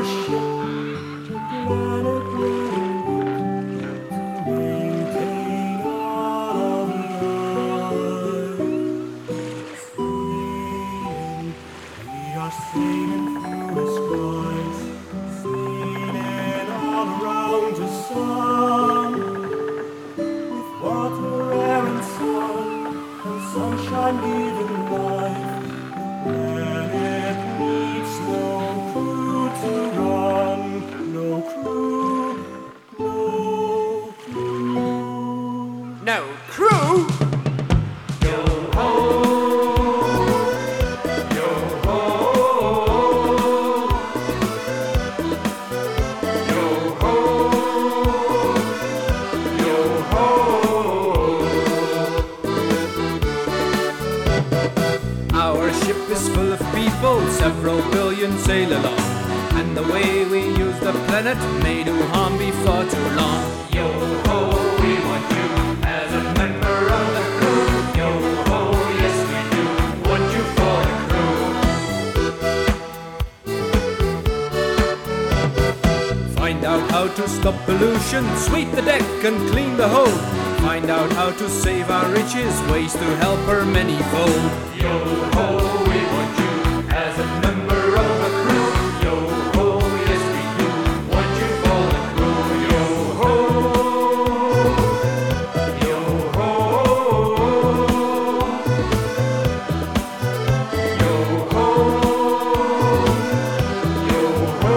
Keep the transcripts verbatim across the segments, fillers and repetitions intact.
ship to planet Earth to maintain all of life. Sailing, we are sailing through the skies, sailing all around the sun, with water, air, and sun, and sunshine giving life. The planet needs no crew to run, no crew, no crew. No crew? Yo ho, yo ho, yo ho, yo ho. Our ship is full of people, several billion sail along, and the way we use the planet may do harm before too long. Yo ho, we want you as a member of the crew. Yo ho, yes we do, want you for the crew. Find out how to stop pollution, sweep the deck and clean the hold. Find out how to save our riches, ways to help her manyfold. Yo ho, we want you as a member of the crew. Yo ho, yes we do, want you for the crew. Yo ho, yo ho, yo ho, yo ho.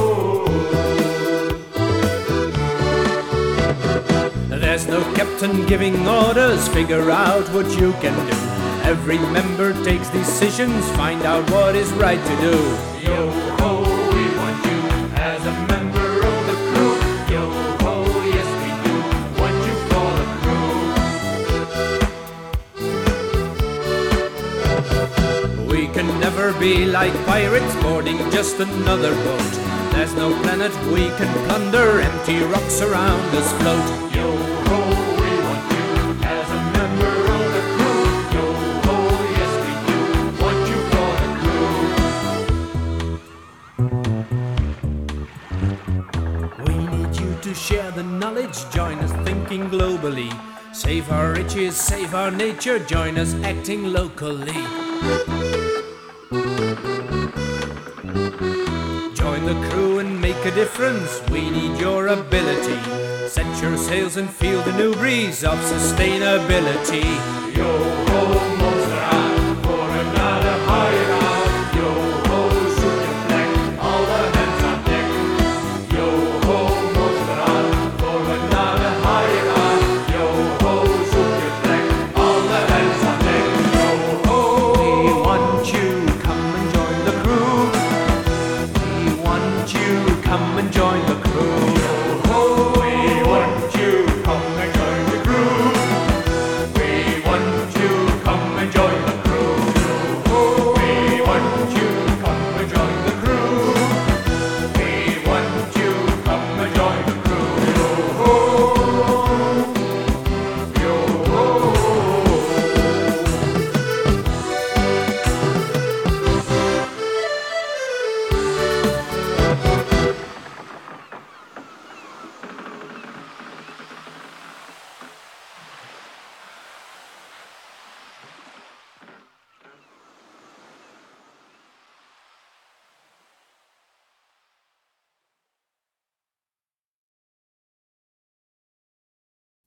There's no captain giving orders, figure out what you can do. Every member takes decisions, find out what is right to do. Yo ho, we want you as a member of the crew. Yo ho, yes we do, want you for the crew. We can never be like pirates, boarding just another boat. There's no planet we can plunder, empty rocks around us float. Yo ho, we want you as a member of the crew. Yo ho, yes we do, want you for the crew. We need you to share the knowledge, join us thinking globally. Save our riches, save our nature, join us acting locally. Join the crew and make a difference, we need your ability. Set your sails and feel the new breeze of sustainability. Yo